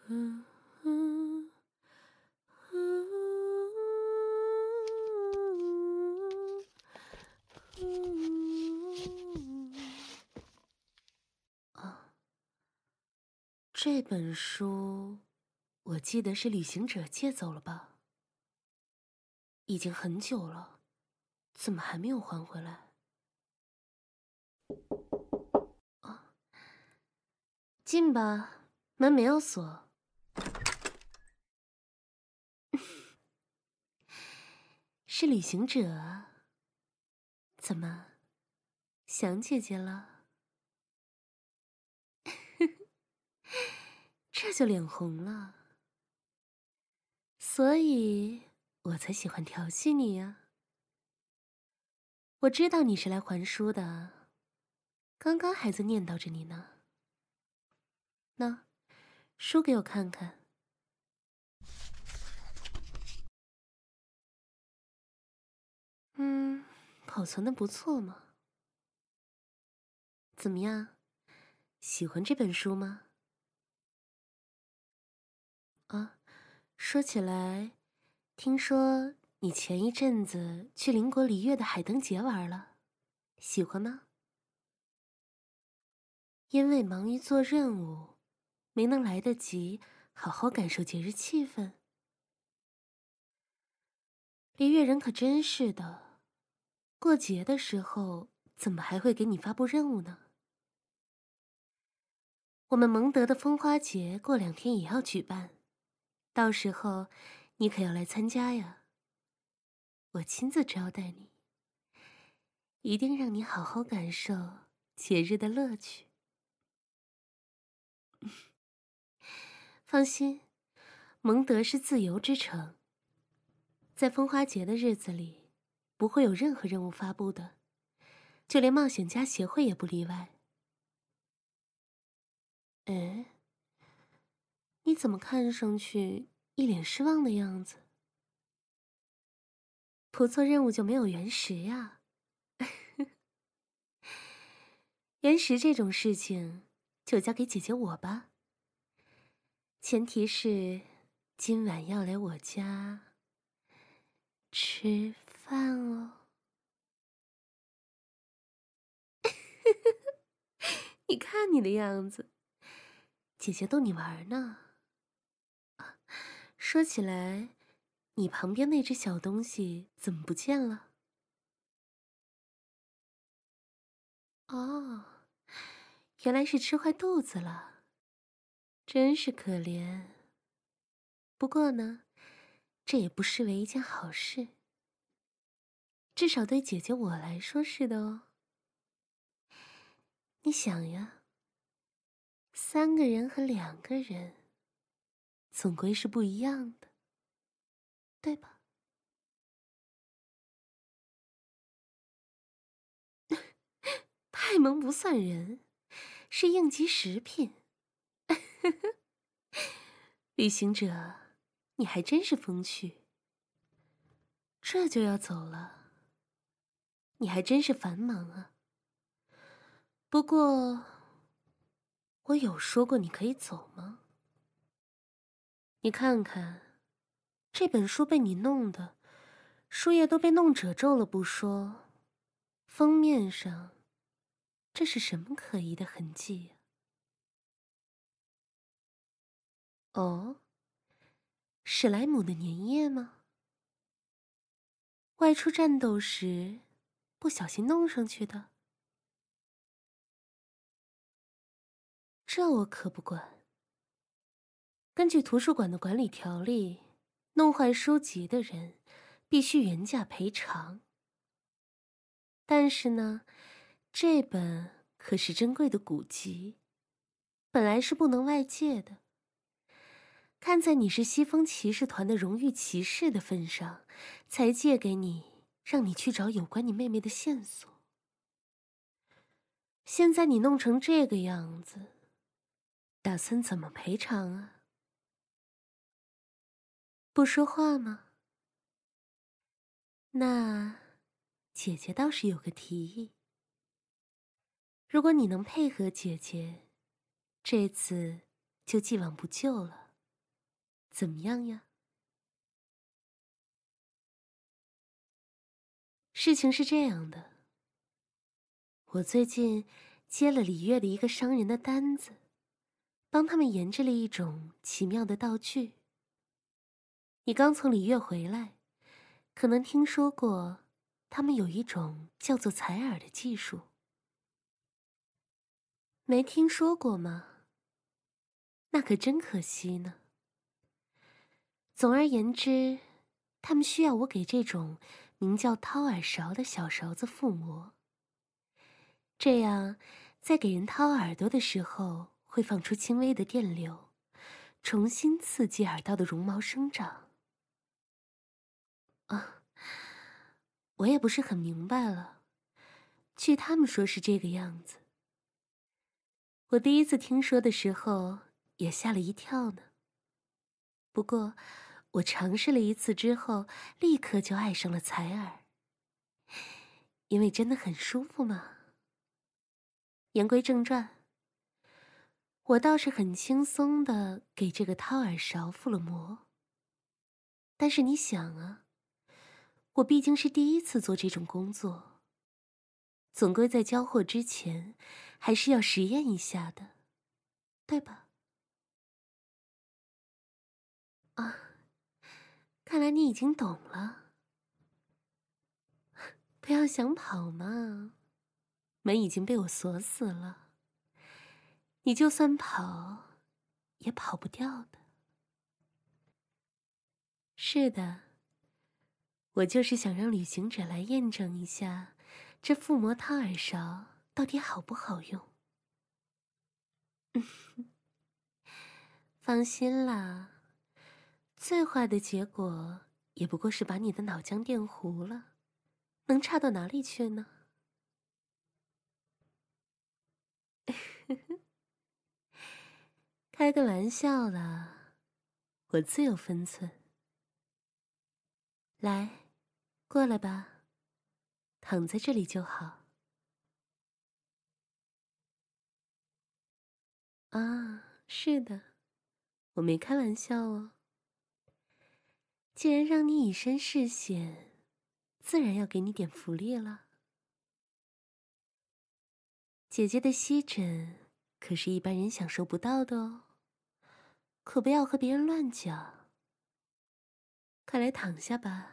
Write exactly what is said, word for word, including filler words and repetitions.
嗯嗯嗯嗯啊，这本书我记得是旅行者借走了吧？已经很久了，怎么还没有还回来？啊，进吧，门没有锁。是旅行者啊？怎么，想姐姐了？这就脸红了，所以我才喜欢调戏你呀。我知道你是来还书的，刚刚还在念叨着你呢。那，书给我看看。嗯，保存的不错嘛。怎么样，喜欢这本书吗？啊，说起来，听说你前一阵子去邻国璃月的海灯节玩了，喜欢吗？因为忙于做任务，没能来得及好好感受节日气氛。璃月人可真是的，过节的时候怎么还会给你发布任务呢？我们蒙德的风花节过两天也要举办，到时候你可要来参加呀。我亲自招待你，一定让你好好感受节日的乐趣。放心，蒙德是自由之城，在风花节的日子里，不会有任何任务发布的，就连冒险家协会也不例外。哎，你怎么看上去一脸失望的样子？不做任务就没有原石呀？原石这种事情，就交给姐姐我吧。前提是今晚要来我家吃饭哦。你看你的样子，姐姐逗你玩呢。啊，说起来，你旁边那只小东西怎么不见了？哦，原来是吃坏肚子了，真是可怜。不过呢，这也不失为一件好事，至少对姐姐我来说是的哦。你想呀，三个人和两个人，总归是不一样的，对吧？派蒙不算人，是应急食品。旅行者，你还真是风趣。这就要走了，你还真是繁忙啊。不过，我有说过你可以走吗？你看看，这本书被你弄的，书页都被弄褶皱了不说，封面上，这是什么可疑的痕迹呀？哦，史莱姆的粘液吗？外出战斗时，不小心弄上去的？这我可不管。根据图书馆的管理条例，弄坏书籍的人必须原价赔偿。但是呢，这本可是珍贵的古籍，本来是不能外借的。看在你是西风骑士团的荣誉骑士的份上，才借给你，让你去找有关你妹妹的线索。现在你弄成这个样子，打算怎么赔偿啊？不说话吗？那姐姐倒是有个提议。如果你能配合姐姐，这次就既往不咎了。 怎么样呀？事情是这样的，我最近接了李月的一个商人的单子，帮他们研制了一种奇妙的道具。你刚从李月回来，可能听说过，他们有一种叫做采耳的技术。没听说过吗？那可真可惜呢。总而言之，他们需要我给这种名叫掏耳勺的小勺子附魔，这样在给人掏耳朵的时候，会放出轻微的电流，重新刺激耳道的绒毛生长。啊，我也不是很明白了，据他们说是这个样子。我第一次听说的时候，也吓了一跳呢。不过，我尝试了一次之后，立刻就爱上了采耳，因为真的很舒服嘛。言归正传，我倒是很轻松的给这个掏耳勺附了魔。但是你想啊，我毕竟是第一次做这种工作，总归在交货之前，还是要实验一下的，对吧？啊，看来你已经懂了。不要想跑嘛，门已经被我锁死了，你就算跑，也跑不掉的。是的，我就是想让旅行者来验证一下，这附魔掏耳勺到底好不好用。放心啦，最坏的结果也不过是把你的脑浆电糊了，能差到哪里去呢？开个玩笑啦，我自有分寸。来，过来吧，躺在这里就好。啊，是的，我没开玩笑哦。既然让你以身试险，自然要给你点福利了。姐姐的吸枕可是一般人享受不到的哦，可不要和别人乱讲。快来躺下吧。